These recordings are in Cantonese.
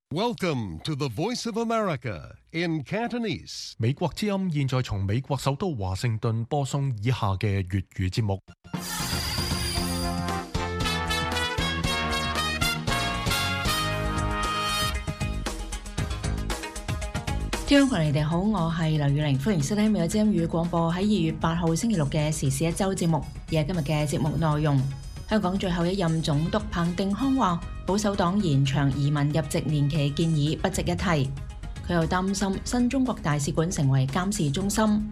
Welcome to the Voice of America in Cantonese. 美國之音現在從美國首都華盛頓播送以下嘅粵語節目。 聽眾朋友你哋好，我係劉宇玲，歡迎收聽美國之音粵語廣播喺2月8號星期六嘅時事一周節目。而係今日嘅節目內容，香港最後一任總督彭定康話，保守黨延長移民入籍年期建議不值一提。佢又擔心新中國大使館成為監視中心。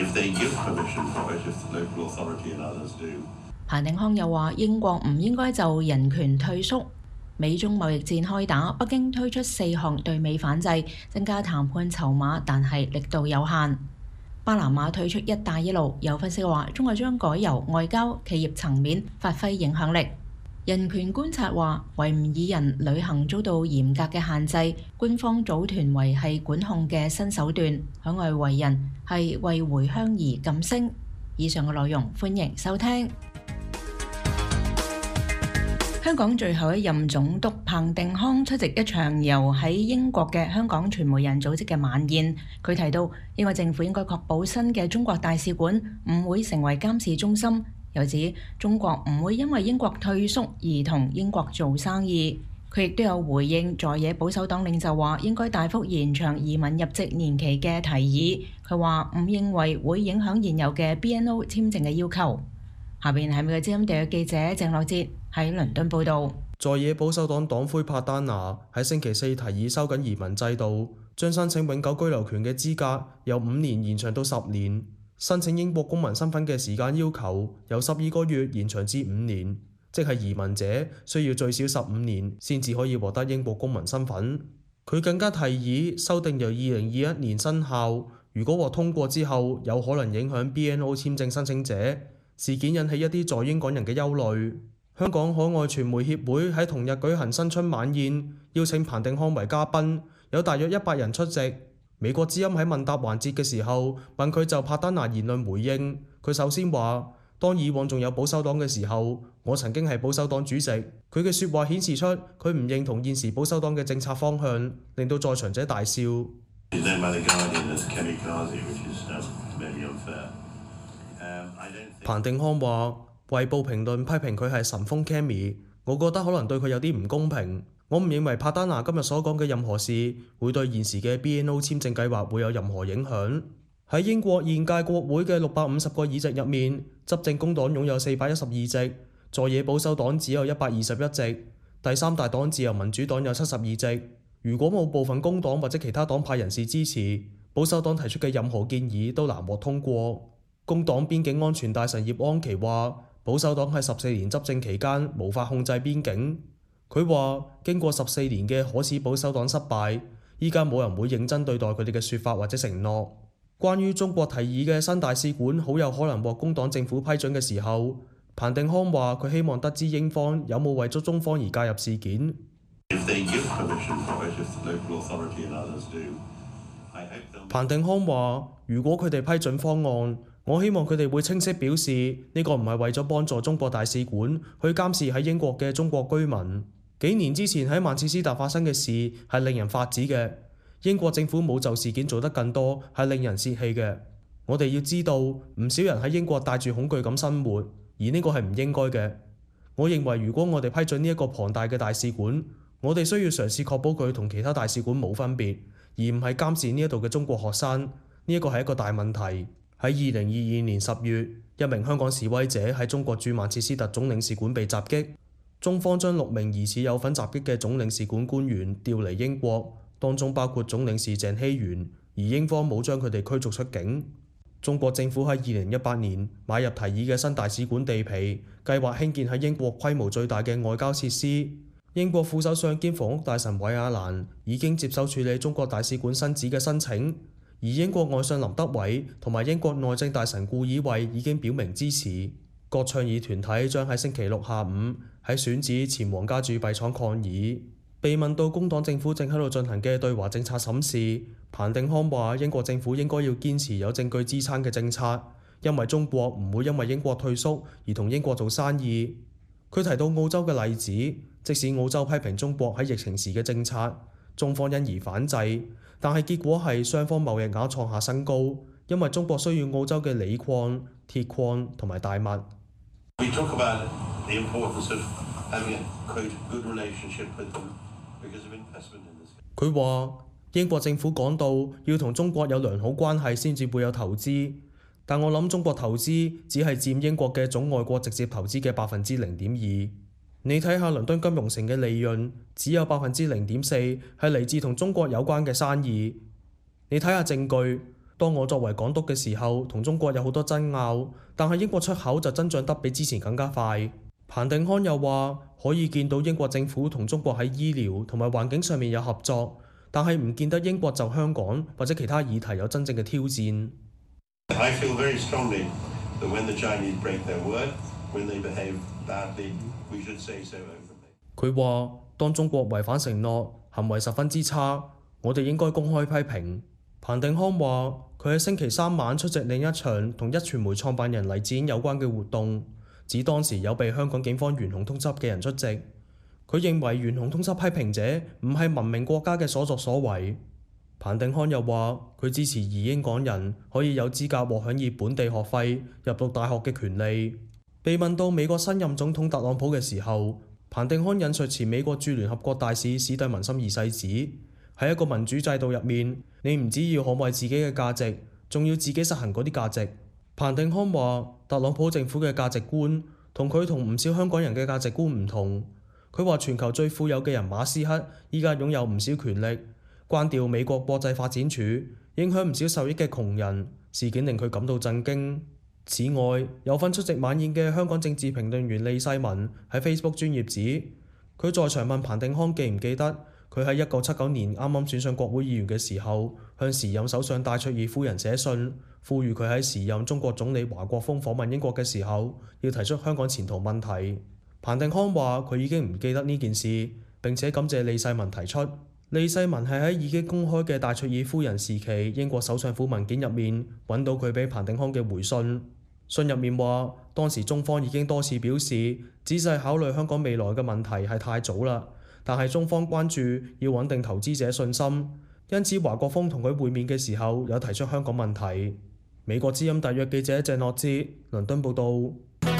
彭定康又話，英國唔應該就人權退縮。美中貿易戰開打，北京推出4項對美反制，增加談判籌碼，但係力度有限。巴拿馬退出一帶一路，有分析話，中國將改由外交、企業層面發揮影響力。人權觀察話，維吾爾人旅行遭到嚴格嘅限制，官方組團維繫管控嘅新手段，海外維人係為回鄉而噤聲。以上嘅內容，歡迎收聽。香港最後一任總督彭定康出席一場由喺英國嘅香港傳媒人組織嘅晚宴，佢提到英國政府應該確保新嘅中國大使館唔會成為監視中心，又指中國唔會因為英國退縮而同英國做生意。佢亦都有回應在野保守黨領袖話應該大幅延長移民入籍年期嘅提議，佢話唔認為會影響現有嘅 BNO 簽證嘅要求。下邊係美國之音特約記者鄭樂哲喺倫敦報道。 在野保守黨黨魁帕丹拿喺星期四提議收緊移民制度，將申請永久居留權嘅資格由5年延長到10年，申請英國公民身份嘅時間要求由12個月延長至5年，即係移民者需要最少15年先至可以獲得英國公民身份。佢更加提議修訂由2021年生效，如果獲通過之後有可能影響 BNO 簽證申請者。事件引起一啲在英港人嘅憂慮。香港海外傳媒協會喺同日舉行新春晚宴，邀請彭定康為嘉賓，有大約100人出席。美國之音喺問答環節嘅時候問佢就帕丹拿言論回應，佢首先話：當以往仲有保守黨嘅時候，我曾經係保守黨主席。佢嘅説話顯示出佢唔認同現時保守黨嘅政策方向，令到在場者大笑。彭定康話：衛報評論批評佢係神風 Cammy， 我覺得可能對佢有啲唔公平。我唔認為帕丹拿今日所講嘅任何事會對現時嘅 BNO 簽證計劃會有任何影響。喺英國現屆國會嘅650個議席入面，執政工黨擁有412席，在野保守黨只有121席，第三大黨自由民主黨有72席。如果冇部分工黨或者其他黨派人士支持，保守黨提出嘅任何建議都難獲通過。工黨邊境安全大臣葉安琪話：保守黨喺14年執政期間無法控制邊境。佢話經過14年嘅可恥保守黨失敗，依家冇人會認真對待佢哋嘅説法或者承諾。關於中國提議嘅新大使館好有可能獲工黨政府批准嘅時候，彭定康話佢希望得知英方有冇為咗中方而介入事件。彭定康話：如果佢哋批准方案，我希望佢哋會清晰表示呢個唔係為咗幫助中國大使館去監視喺英國嘅中國居民。幾年之前喺曼徹斯特發生嘅事係令人髮指嘅，英國政府冇就事件做得更多係令人泄氣嘅。我哋要知道唔少人喺英國帶住恐懼咁生活，而呢個係唔應該嘅。我認為如果我哋批准呢一個龐大嘅大使館，我哋需要嘗試確保佢同其他大使館冇分別，而唔係監視呢一度嘅中國學生。呢一個係一個大問題。喺2022年10月，一名香港示威者喺中國駐曼徹斯特總領事館被襲擊，中方將6名疑似有份襲擊嘅總領事館官員調離英國，當中包括總領事鄭希元，而英方冇將佢哋驅逐出境。中國政府喺2018年買入提議嘅新大使館地皮，計劃興建喺英國規模最大嘅外交設施。英國副首相兼房屋大臣韋亞蘭已經接手處理中國大使館新址嘅申請。而英國外相林德偉同埋英國內政大臣顧以衛已經表明支持。各倡議團體將喺星期六下午喺選址前皇家鑄幣廠抗議。被問到工黨政府正喺度進行嘅對華政策審視，彭定康話英國政府應該要堅持有證據支撐嘅政策，因為中國唔會因為英國退縮而同英國做生意。佢提到澳洲嘅例子，即使澳洲批評中國喺疫情時嘅政策， 中方因而反制，但係結果係雙方貿易額創下新高，因為中國需要澳洲嘅鋰礦、鐵礦同埋大麥。佢話英國政府講到要同中國有良好關係先至會有投資，但我諗中國投資只係佔英國嘅總外國直接投資嘅0.2%。你睇下倫敦金融城嘅利潤只有0.4%係嚟自同中國有關嘅生意。你睇下證據，當我作為港督嘅時候，同中國有好多爭拗，但係英國出口就增長得比之前更加快。彭定康又話可以見到英國政府同中國喺醫療同埋環境上面有合作，但係唔見得英國就香港或者其他議題有真正嘅挑戰。佢話當中國違反承諾，行為十分之差，我哋應該公開批評。彭定康話佢喺星期三晚出席另一場同壹傳媒創辦人黎智英有關嘅活動，指當時有被香港警方懸紅通緝嘅人出席。佢認為懸紅通緝批評者唔係文明國家嘅所作所為。彭定康又話佢支持移英港人可以有資格獲享以本地學費入讀大學嘅權利。被問到美國新任總統特朗普嘅時候，彭定康引述前美國駐聯合國大使史蒂文森二世指，喺一個民主制度入面，你唔只要捍衛自己嘅價值，仲要自己實行嗰啲價值。彭定康話特朗普政府嘅價值觀同佢同唔少香港人嘅價值觀唔同。佢話全球最富有嘅人馬斯克依家擁有唔少權力，關掉美國國際發展署，影響唔少受益嘅窮人，事件令佢感到震驚。此外，有份出席晚宴嘅香港政治評論員利世民喺 Facebook 專頁指，佢在場問彭定康記唔記得佢喺1979年啱啱選上國會議員嘅時候，向時任首相戴卓爾夫人寫信，呼籲佢喺時任中國總理華國鋒訪問英國嘅時候，要提出香港前途問題。彭定康話佢已經唔記得呢件事，並且感謝利世民提出。利世民係喺已經公開嘅戴卓爾夫人時期英國首相府文件入面揾到佢俾彭定康嘅回信。信入面話，當時中方已經多次表示，仔細考慮香港未來嘅問題係太早啦，但係中方關注要穩定投資者信心，因此華國鋒同佢會面嘅時候有提出香港問題。美國之音特約記者鄭諾之倫敦報導。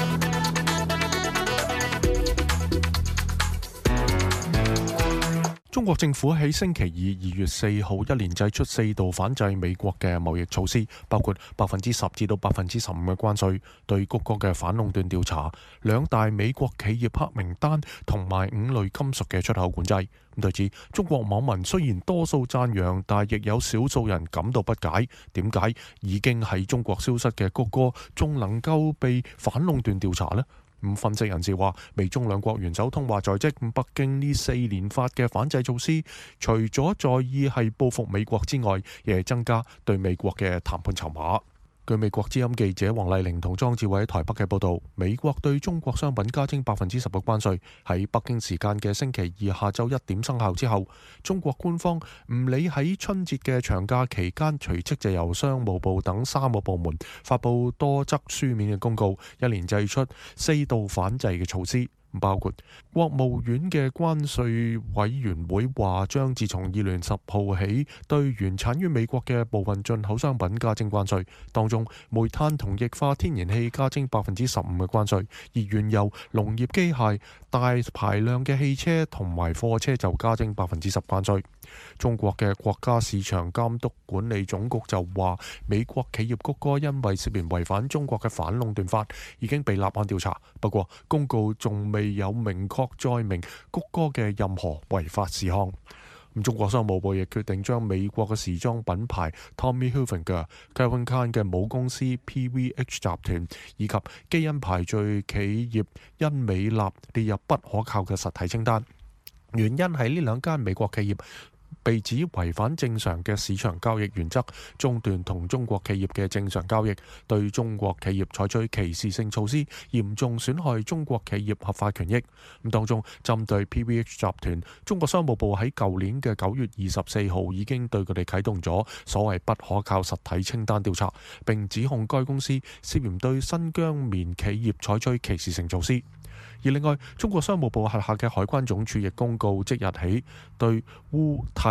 中國政府喺星期二2月4號一連祭出4道反制美國嘅貿易措施，包括10%至到15%嘅關稅、對谷歌嘅反壟斷調查、2大美國企業黑名單同埋5類金屬嘅出口管制。對此，中國網民雖然多數讚揚，但亦有少數人感到不解，點解已經喺中國消失嘅谷歌仲能夠被反壟斷調查呢？分析人士話，美中兩國元首通話在即，北京呢4連發嘅反制措施，除咗在意係報復美國之外，亦係增加對美國嘅談判籌碼。據美國之音記者黃麗玲同莊志偉喺台北嘅報導，美國對中國商品加徵10%嘅關稅，喺北京時間嘅星期二下晝1點生效之後，中國官方唔理喺春節嘅長假期間，隨即就由商務部等3個部門發布多則書面嘅公告，一連祭出4道反制嘅措施。包括國務院嘅關稅委員會話，將自從2月10號起對原產於美國嘅部分進口商品加徵關稅，當中煤炭同液化天然氣加徵15%嘅關稅，而原油、農業機械、大排量嘅汽車同埋貨車就加徵10%關稅。中國嘅國家市場監督管理總局就話，美國企業谷歌因為涉嫌違反中國嘅反壟斷法，已經被立案調查。不過公告仲未有明確載明谷歌嘅任何違法事項。中國商務部亦決定將美國嘅時裝品牌 Tommy Hilfiger、Calvin Klein 嘅母公司 PVH 集團以及基因排序企業因美立列入不可靠嘅實體清單。原因係呢2間美國企業被指違反正常嘅市場交易原則，中斷同中國企業嘅正常交易，對中國企業採取歧視性措施，嚴重損害中國企業合法權益。當中針對 PVH 集團，中國商務部喺舊年嘅9月24號已經對佢哋啟動咗所謂不可靠實體清單調查，並指控該公司涉嫌對新疆棉企業採取歧視性措施。而另外，中國商務部轄下嘅海關總署亦公告，即日起對烏、泰、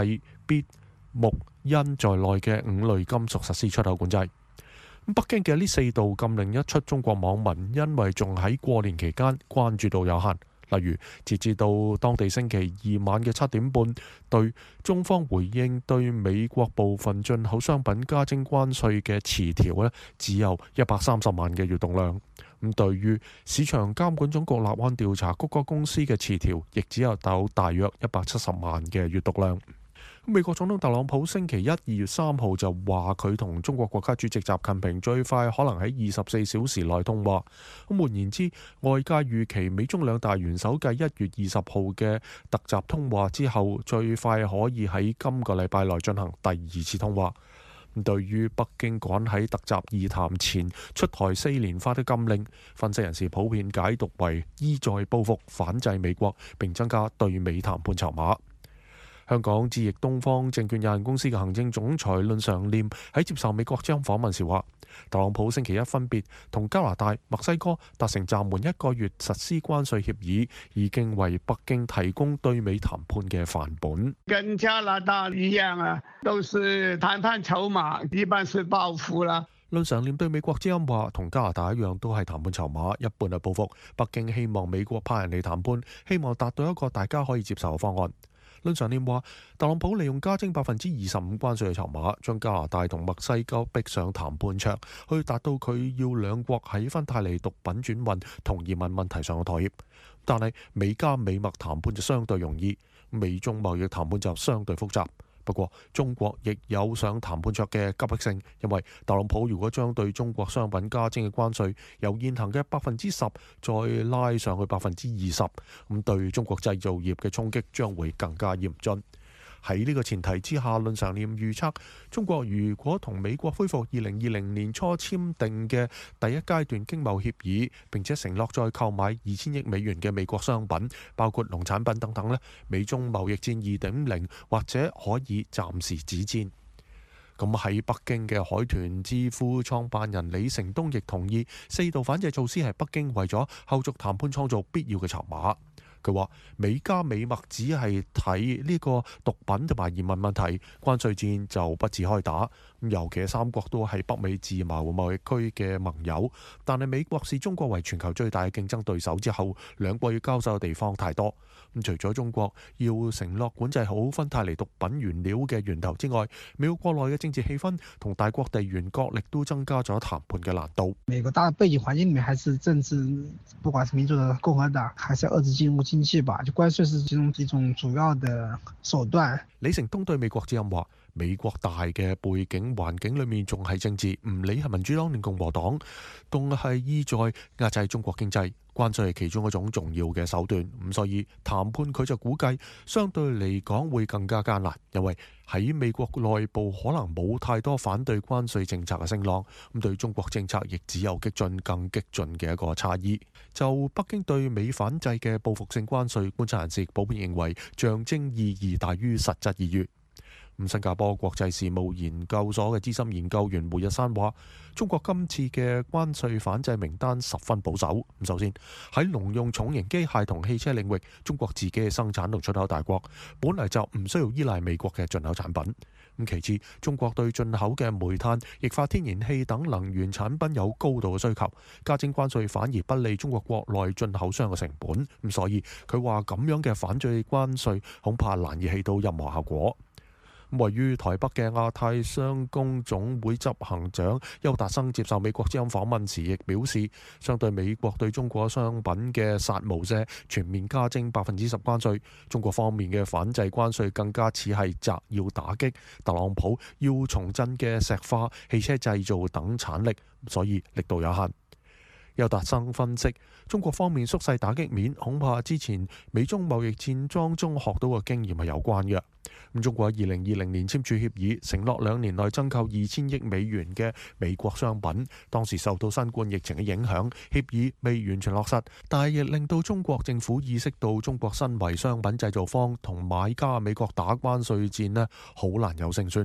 鈦、鈈、鉬、銦在內嘅5類金屬實施出口管制。北京嘅呢4道禁令一出，中國網民因為仲喺過年期間，關注度有限。例如，截至到當地星期二晚嘅7點半，對中方回應對美國部分進口商品加徵關稅嘅詞條呢，只有130萬嘅閱讀量。咁對於市場監管總局立案調查谷歌公司嘅詞條，亦只有大約170萬嘅閱讀量。美國總統特朗普星期一2月3號就話佢同中國國家主席習近平最快可能喺24小時內通話。咁換言之，外界預期美中兩大元首繼1月20號嘅特習通話之後，最快可以喺今個禮拜內進行第2次通話。對於北京趕喺特習2談前出台4連發的禁令，分析人士普遍解讀為意在報復反制美國，並增加對美談判籌碼。香港智易東方證券有限公司嘅行政總裁論常念喺接受美國之音訪問時話，特朗普星期一分別同加拿大、墨西哥達成暫緩1個月實施關稅協議，已經為北京提供對美談判嘅範本。 跟加拿大一樣啊，都是談判籌碼，一般是報復啦。 論常念對美國之音話，同加拿大一樣都係談判籌碼，一半係報復。北京希望美國派人嚟談判，希望達到一個大家可以接受嘅方案。論常念話，特朗普利用加徵25%關稅嘅籌碼，將加拿大同墨西哥逼上談判桌，去達到佢要兩國喺芬太尼毒品轉運同移民問題上嘅妥協。但係美加美墨談判就相對容易，美中貿易談判就相對複雜。不過中國亦有上談判桌嘅急迫性，因為特朗普如果將對中國商品加徵嘅關稅由現行嘅10%再拉上去20%，咁對中國製造業嘅衝擊將會更加嚴峻。喺呢個前提之下，論常念預測中國如果同美國恢復2020年初簽訂嘅第一階段經貿協議，並且承諾再購買2000億美元嘅美國商品，包括農產品等等呢，美中貿易戰2.0或者可以暫時止戰。咁喺北京嘅海豚智庫創辦人李成東亦同意4道反制措施係北京為咗後續談判創造必要嘅籌碼。佢話美加美墨只係睇呢個毒品同埋移民問題，關稅戰就不致開打。尤其係3國都係北美自貿貿易區嘅盟友，但係美國視中國為全球最大嘅競爭對手之後，兩國要交手嘅地方太多。除咗中國要承諾管制好芬太尼毒品原料嘅源頭之外，美國國內嘅政治氣氛同大國地緣角力都增加咗談判嘅難度。 美國大背景環境裡面，還是政治，不管是民主的共和黨，還是遏制進入經濟吧，就關稅是其中一種主要的手段。 李成東對美國之音話，美國大嘅背景環境裏面仲係政治，唔理係民主黨定共和黨，仲係意在壓制中國經濟，關稅係其中一種重要嘅手段。咁所以談判佢就估計相對嚟講會更加艱難，因為喺美國內部可能冇太多反對關稅政策嘅聲浪，咁對中國政策亦只有激進更激進嘅一個差異。就北京對美反制嘅報復性關稅，觀察人士普遍認為象徵意義大於實質意義。新加坡國際事務研究所嘅資深研究員胡日山話，中國今次嘅關稅反制名單十分保守。首先喺農用重型機械同汽車領域，中國自己嘅生產同出口大國，本嚟就唔需要依賴美國嘅進口產品。其次，中國對進口嘅煤炭、液化天然氣等能源產品有高度嘅需求，加徵關稅反而不利中國國內進口商嘅成本。所以佢話咁樣嘅反制關稅恐怕難以起到任何效果。位於台北嘅亞太商工總會執行長邱達生接受美國之音訪問時，亦表示，相對美國對中國商品嘅殺無赦全面加徵10%關稅，中國方面嘅反制關稅更加似係摘要打擊特朗普要重振嘅石化、汽車製造等產力，所以力度有限。邱達生分析，中國方面縮細打擊面，恐怕之前美中貿易戰當中學到嘅經驗係有關嘅。中國喺2020年簽署協議，承諾2年內增購2000億美元嘅美國商品。當時受到新冠疫情嘅影響，協議未完全落實，但係亦令到中國政府意識到中國身為商品製造方同買家美國打關稅戰呢，好難有勝算。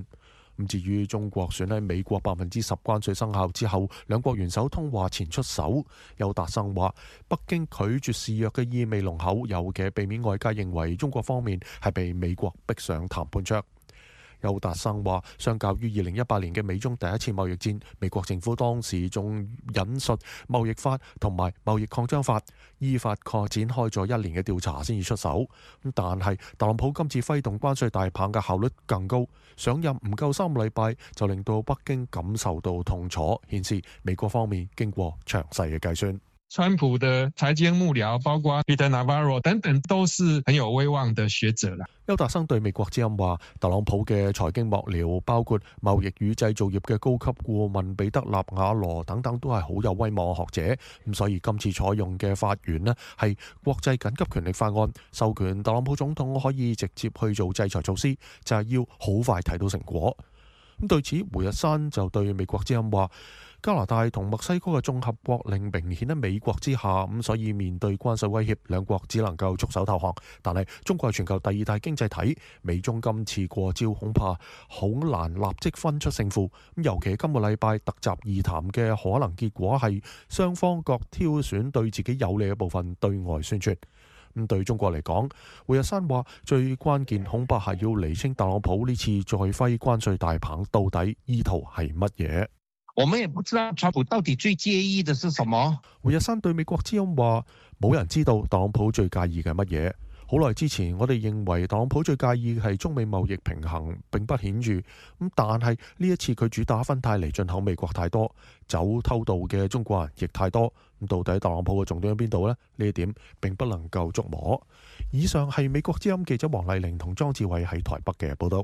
至於中國選喺美國10%關稅生效之後，兩國元首通話前出手。邱達生話：北京拒絕示弱嘅意味濃厚，尤其避免外界認為中國方面係被美國逼上談判桌。邱達生話：相較於2018年嘅美中第一次貿易戰，美國政府當時仲引述貿易法同埋貿易擴張法，依法確展開咗1年嘅調查先至出手。但係特朗普今次揮動關稅大棒嘅效率更高，上任唔夠3個禮拜就令到北京感受到痛楚，顯示美國方面經過詳細嘅計算。 川普的財經幕僚，包括 Peter Navarro 等等，都是很有威望的學者啦。 邱達生對美國之音話：特朗普嘅財經幕僚，包括貿易與製造業嘅高級顧問彼得納瓦羅等等，都係好有威望嘅學者。咁所以今次採用嘅法源呢，係國際緊急權力法案，授權特朗普總統可以直接去做制裁措施，就係要好快睇到成果。咁對此，胡日山就對美國之音話：加拿大同墨西哥嘅綜合國令明顯喺美國之下，咁所以面對關稅威脅，兩國只能夠束手投降。但係中國係全球第2大經濟體，美中今次過招恐怕好難立即分出勝負。尤其今個禮拜特習2談嘅可能結果係雙方各挑選對自己有利嘅部分對外宣傳。咁對中國嚟講，胡日山話最關鍵恐怕係要釐清特朗普呢次再揮關稅大棒到底意圖係乜嘢。 我們也不知道川普到底最介意的是什麼。 胡日山對美國之音話：冇人知道特朗普最介意嘅乜嘢。好耐之前，我哋認為特朗普最介意嘅係中美貿易平衡並不顯著。但係呢一次佢主打芬太尼進口美國太多，走偷渡嘅中國人亦太多。到底特朗普嘅重點喺邊度呢？呢一點並不能夠捉摸。以上係美國之音記者黃麗玲同莊志偉喺台北嘅報道。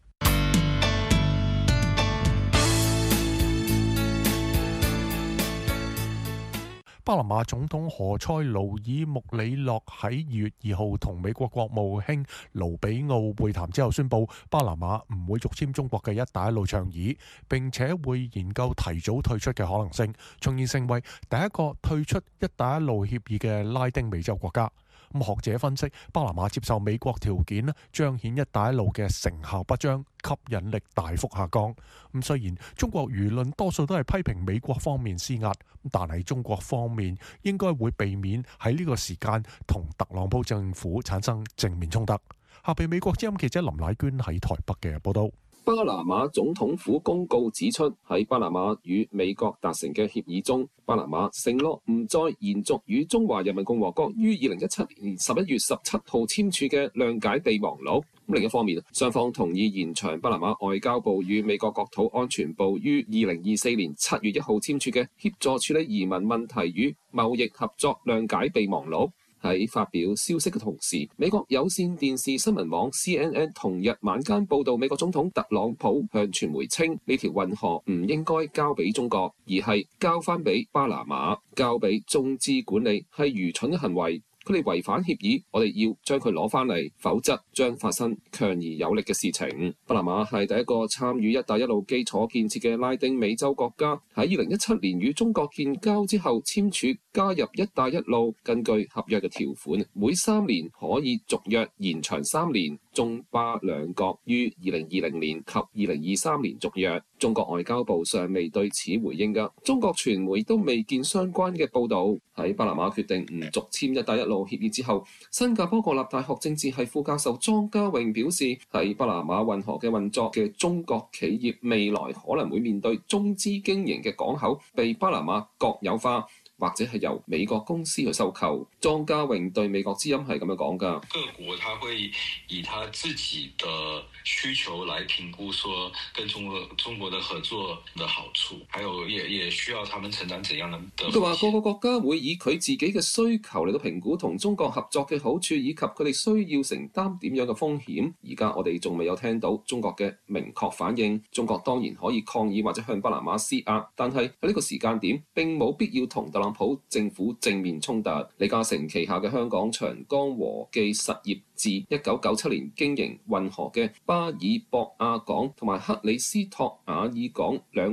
巴拿馬總統何塞盧爾穆里諾喺2月2號同美國國務卿盧比奧會談之後宣布，巴拿馬唔會續簽中國嘅一帶一路倡議，並且會研究提早退出嘅可能性，從而成為第一個退出一帶一路協議嘅拉丁美洲國家。學者分析，巴拿馬接受美國條件咧，彰顯一帶一路嘅成效不彰，吸引力大幅下降。雖然中國輿論多數都係批評美國方面施壓，但係中國方面應該會避免喺呢個時間同特朗普政府產生正面衝突。下邊美國之音記者林乃娟喺台北嘅報道。 巴拿馬總統府公告指出，喺巴拿馬與美國達成嘅協議中，巴拿馬承諾唔再延續與中華人民共和國於2017年11月17號簽署嘅諒解備忘錄。另一方面，雙方同意延長巴拿馬外交部與美國國土安全部於2024年7月1號簽署嘅協助處理移民問題與貿易合作諒解備忘錄。喺發表消息嘅同時，美國有線電視新聞網 CNN 同日晚間報導，美國總統特朗普向傳媒稱，呢條運河唔應該交俾中國，而係交翻俾巴拿馬，交俾中資管理係愚蠢嘅行為。佢哋違反協議，我哋要將佢攞翻嚟，否則將發生強而有力嘅事情。巴拿馬係第一個參與一帶一路基礎建設嘅拉丁美洲國家，喺2017年與中國建交之後簽署加入一帶一路，根據合約嘅條款，每3年可以續約延長3年。中巴兩國於2020年及2023年續約。中國外交部尚未對此回應㗎，中國傳媒都未見相關嘅報導。喺巴拿馬決定唔續簽一帶一路協議之後，新加坡國立大學政治系副教授莊家榮表示，喺巴拿馬運河嘅運作嘅中國企業未來可能會面對中資經營嘅港口被巴拿馬國有化，或者係由美國公司去收購。莊家榮對美國之音係咁樣講㗎。 各國他會以他自己的需求來評估，說跟中國的合作的好處，還有也需要他們承擔怎樣的。 佢話各個國家會以佢自己嘅需求嚟到評估同中國合作嘅好處，以及佢哋需要承擔點樣嘅風險。而家我哋仲未有聽到中國嘅明確反應。中國當然可以抗議或者向巴拿馬施壓，但係喺呢個時間點並冇必要同特朗普政府正面衝突。李嘉誠旗下嘅香港長江和記實業自1997年經營運河嘅巴爾博亞港同埋克里斯托瓦爾港兩個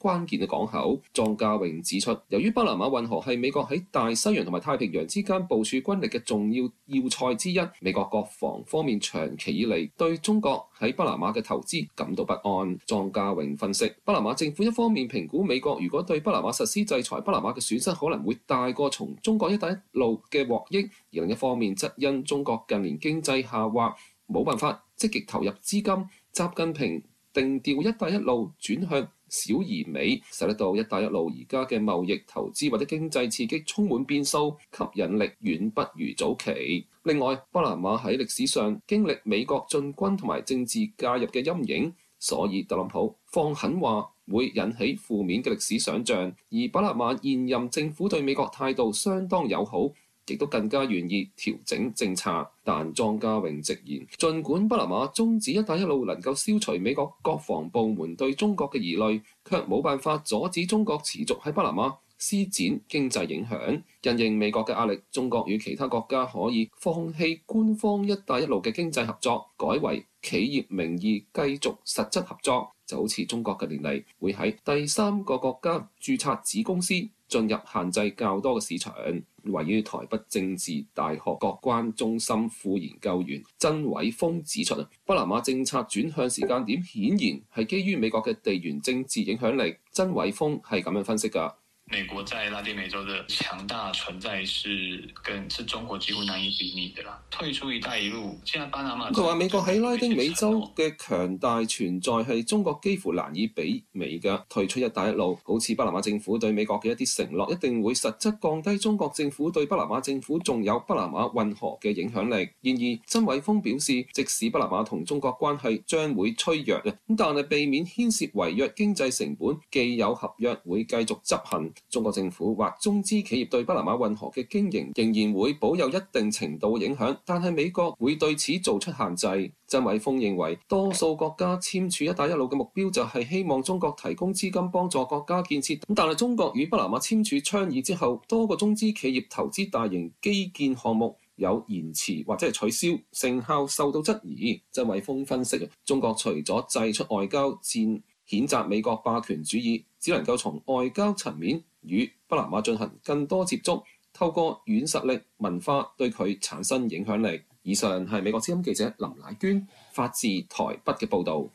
關鍵嘅港口。莊家榮指出，由於巴拿馬運河係美國喺大西洋同埋太平洋之間部署軍力嘅重要要塞之一，美國國防方面長期以嚟對中國喺巴拿馬嘅投資感到不安。莊家榮分析，巴拿馬政府一方面評估美國如果對巴拿馬實施制裁，巴拿馬嘅損失可能會大過從中國一帶一路嘅獲益，而另一方面則因中國近年經濟下滑，冇辦法積極投入資金。習近平定調一帶一路轉向小而美，使得到一帶一路而家嘅貿易投資或者經濟刺激充滿變數，吸引力遠不如早期。另外，巴拿馬喺歷史上經歷美國進軍同埋政治介入嘅陰影，所以特朗普放狠話會引起負面嘅歷史想像，而巴拿馬現任政府對美國態度相當友好，亦都更加願意調整政策。但莊家榮直言，儘管巴拿馬終止一帶一路能夠消除美國國防部門對中國嘅疑慮，卻冇辦法阻止中國持續喺巴拿馬施展經濟影響。因應美國嘅壓力，中國與其他國家可以放棄官方一帶一路嘅經濟合作，改為企業名義繼續實質合作。就好似中國近年嚟會喺第三個國家註冊子公司，進入限制較多嘅市場。位於台北政治大學國關中心副研究員曾偉峰指出，巴拿馬政策轉向時間點顯然係基於美國嘅地緣政治影響力。曾偉峰係咁樣分析㗎。 美國在拉丁美洲的強大存在是中國幾乎難以比擬的啦。退出一帶一路，現在巴拿馬佢話美國喺拉丁美洲嘅強大存在係中國幾乎難以比擬嘅。退出一帶一路，好似巴拿馬政府對美國嘅一啲承諾，一定會實質降低中國政府對巴拿馬政府仲有巴拿馬運河嘅影響力。然而，曾偉峰表示，即使巴拿馬同中國關係將會趨弱啊，但係避免牽涉違約經濟成本，既有合約會繼續執行。中國政府或中資企業對巴拿馬運河嘅經營仍然會保有一定程度嘅影響，但係美國會對此做出限制。曾偉峰認為，多數國家簽署一帶一路嘅目標就係希望中國提供資金幫助國家建設，但係中國與巴拿馬簽署倡議之後，多個中資企業投資大型基建項目有延遲或者係取消，成效受到質疑。曾偉峰分析，中國除咗祭出外交戰譴責美國霸權主義，只能夠從外交層面與巴拿馬進行更多接觸，透過軟實力、文化對佢產生影響力。以上係美國之音記者林乃娟發自台北嘅報導。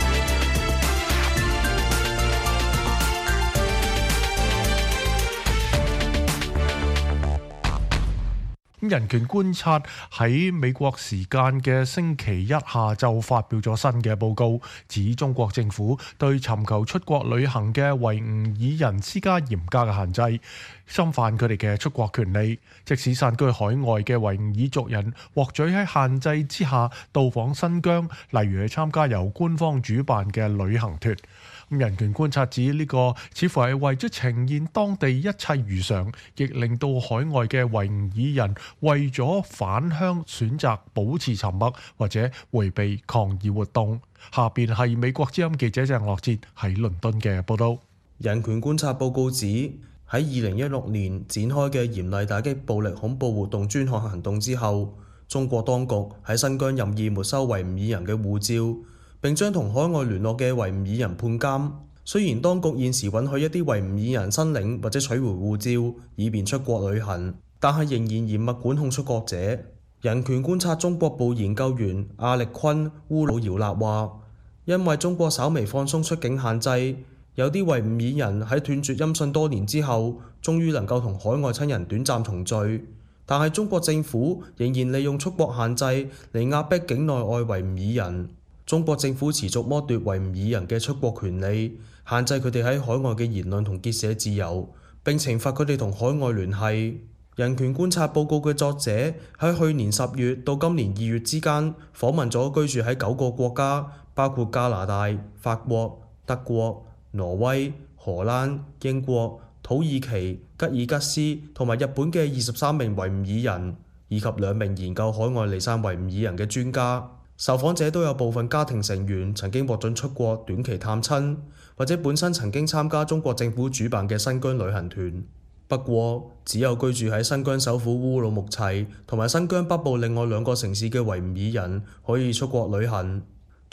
人權觀察喺美國時間嘅星期一下晝發表咗新嘅報告，指中國政府對尋求出國旅行嘅維吾爾人施加嚴格嘅限制，侵犯佢哋嘅出國權利。即使散居海外嘅維吾爾族人獲准喺限制之下到訪新疆，例如去參加由官方主辦嘅旅行團。人權觀察指呢個似乎係為咗呈現當地一切如常，亦令到海外嘅維吾爾人為咗返鄉選擇保持沉默或者迴避抗議活動。下邊係美國之音記者鄭樂哲喺倫敦嘅報導。 人權觀察報告指，喺2016年展開嘅嚴厲打擊暴力恐怖活動專項行動之後，中國當局喺新疆任意沒收維吾爾人嘅護照，並將同海外聯絡嘅維吾爾人判監。雖然當局現時允許一啲維吾爾人申領或者取回護照，以便出國旅行，但係仍然嚴密管控出國者。人權觀察中國部研究員阿力坤烏魯姚納話，因為中國稍微放鬆出境限制，有啲維吾爾人喺斷絕音訊多年之後，終於能夠同海外親人短暫同聚。但係中國政府仍然利用出國限制嚟壓迫境內外維吾爾人。中國政府持續剝奪維吾爾人嘅出國權利，限制佢哋喺海外嘅言論同結社自由，並懲罰佢哋同海外聯繫。人權觀察報告嘅作者喺去年10月到今年2月之間訪問咗居住喺9個國家，包括加拿大、法國、德國、挪威、荷蘭、英國、土耳其、吉爾吉斯同埋日本嘅23名維吾爾人，以及2名研究海外離散維吾爾人嘅專家。受訪者都有部分家庭成員曾經獲准出國短期探親，或者本身曾經參加中國政府主辦嘅新疆旅行團。不過，只有居住喺新疆首府烏魯木齊同埋新疆北部另外2個城市嘅維吾爾人可以出國旅行。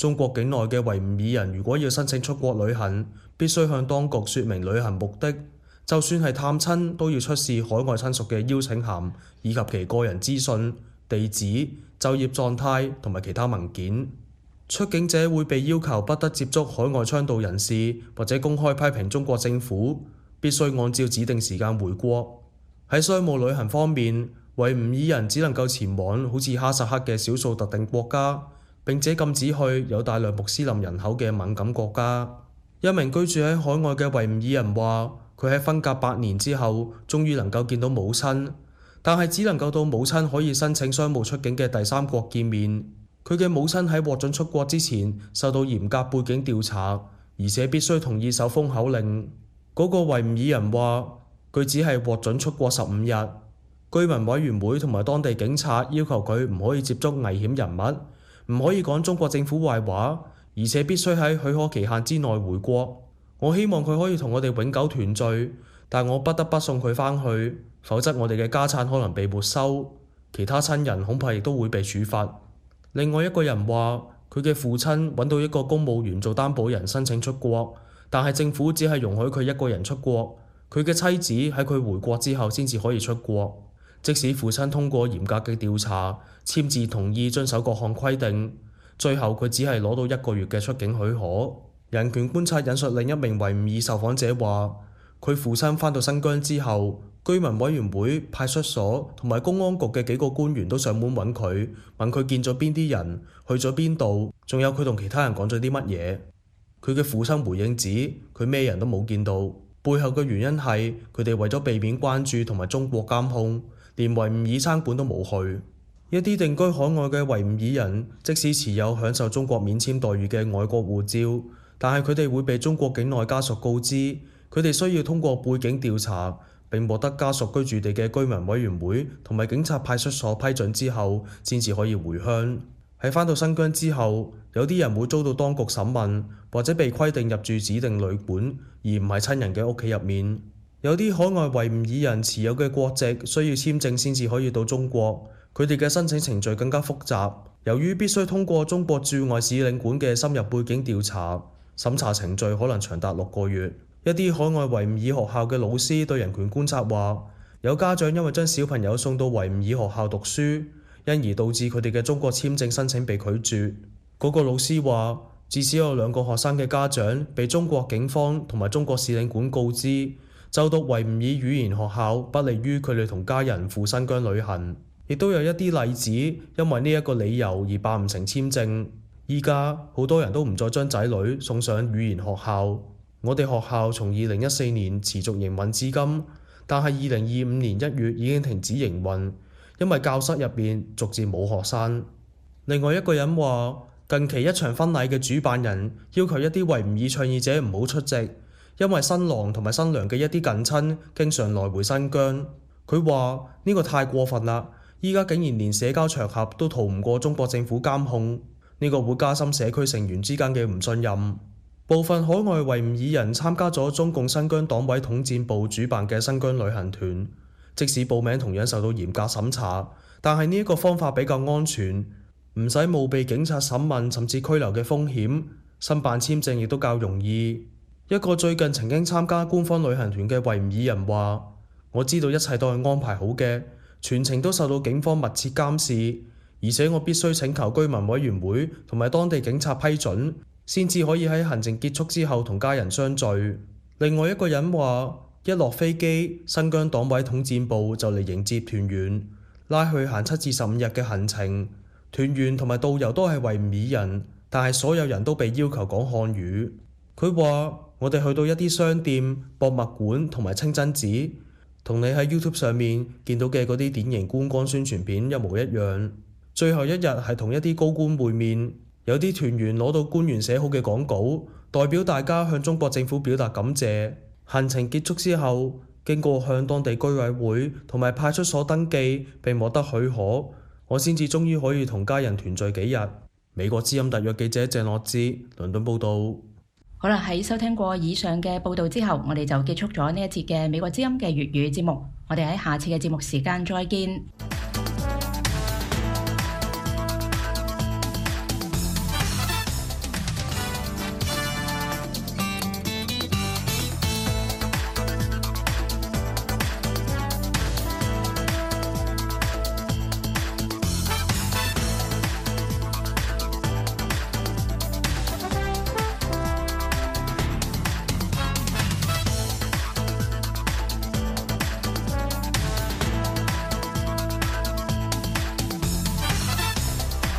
中國境內嘅維吾爾人如果要申請出國旅行，必須向當局說明旅行目的，就算係探親都要出示海外親屬嘅邀請函以及其個人資訊、地址、就業狀態同埋其他文件。出境者會被要求不得接觸海外倡導人士或者公開批評中國政府，必須按照指定時間回國。喺商務旅行方面，維吾爾人只能夠前往好似哈薩克嘅少數特定國家，並且禁止去有大量穆斯林人口嘅敏感國家。一名居住喺海外嘅維吾爾人話，佢喺分隔8年之後終於能夠見到母親，但係只能夠到母親可以申請商務出境嘅第3國見面。佢嘅母親喺獲准出國之前受到嚴格背景調查，而且必須同意守封口令。嗰個維吾爾人話，佢只係獲准出國15日。居民委員會同埋當地警察要求佢唔可以接觸危險人物，唔可以講中國政府壞話，而且必須喺許可期限之內回國。我希望佢可以同我哋永久團聚，但我不得不送佢返去，否則我哋嘅家產可能被沒收，其他親人恐怕亦都會被處罰。另外一個人話，佢嘅父親揾到一個公務員做擔保人申請出國，但係政府只係容許佢一個人出國，佢嘅妻子喺佢回國之後先至可以出國。即使父親通過嚴格嘅調查，簽字同意遵守各項規定，最後佢只係攞到1個月嘅出境許可。人權觀察引述另一名維吾爾受訪者話，佢父親返到新疆之後，居民委員會、派出所同埋公安局嘅幾個官員都上門揾佢，問佢見咗邊啲人，去咗邊度，仲有佢同其他人講咗啲乜嘢。佢嘅父親回應指，佢咩人都冇見到，背後嘅原因係佢哋為咗避免關注同埋中國監控，連維吾爾餐館都冇去。一啲定居海外嘅維吾爾人，即使持有享受中國免簽待遇嘅外國護照，但係佢哋會被中國境內家屬告知，佢哋需要通過背景調查並獲得家屬居住地嘅居民委員會同埋警察派出所批准之後，先至可以回鄉。喺返到新疆之後，有啲人會遭到當局審問，或者被規定入住指定旅館，而唔係親人嘅屋企入面。有啲海外維吾爾人持有嘅國籍需要簽證先至可以到中國，佢哋嘅申請程序更加複雜。由於必須通過中國駐外使領館嘅深入背景調查，審查程序可能長達6個月。一啲海外維吾爾學校嘅老師對人權觀察話，有家長因為將小朋友送到維吾爾學校讀書，因而導致佢哋嘅中國簽證申請被拒絕。嗰個老師話，至少有2個學生嘅家長被中國警方同埋中國使領館告知，就讀維吾爾語言學校不利於佢哋同家人赴新疆旅行。亦都有一啲例子，因為呢一個理由而辦唔成簽證。依家好多人都唔再將仔女送上語言學校。我哋學校從2014年持續營運至今，但係2025年1月已經停止營運，因為教室入邊逐漸冇學生。另外一個人話，近期一場婚禮嘅主辦人要求一啲維吾爾倡議者唔好出席，因為新郎同埋新娘嘅一啲近親經常來回新疆。佢話呢個太過分啦，依家竟然連社交場合都逃唔過中國政府監控，呢個會加深社區成員之間嘅唔信任。部分海外維吾爾人參加咗中共新疆黨委統戰部主辦嘅新疆旅行團，即使報名同樣受到嚴格審查，但係呢一個方法比較安全，唔使冒被警察審問甚至拘留嘅風險，申辦簽證亦都較容易。一個最近曾經參加官方旅行團嘅維吾爾人話，我知道一切都係安排好嘅，全程都受到警方密切監視，而且我必須請求居民委員會同埋當地警察批准，先至可以喺行程結束之後同家人相聚。另外一個人話，一落飛機，新疆黨委統戰部就嚟迎接團員，拉去行7至15日嘅行程。團員同埋導遊都係維吾爾人，但係所有人都被要求講漢語。佢話，我哋去到一啲商店、博物館同埋清真寺，同你喺 YouTube 上面見到嘅嗰啲典型觀光宣傳片一模一樣。最後一日係同一啲高官會面。有啲團員攞到官員寫好嘅講稿，代表大家向中國政府表達感謝。行程結束之後，經過向當地居委會同埋派出所登記並獲得許可，我先至終於可以同家人團聚幾日。美國之音特約記者鄭樂之，倫敦報導。 好啦，喺收聽過以上嘅報導之後，我哋就結束咗呢一節嘅美國之音嘅粵語節目。我哋喺下次嘅節目時間再見。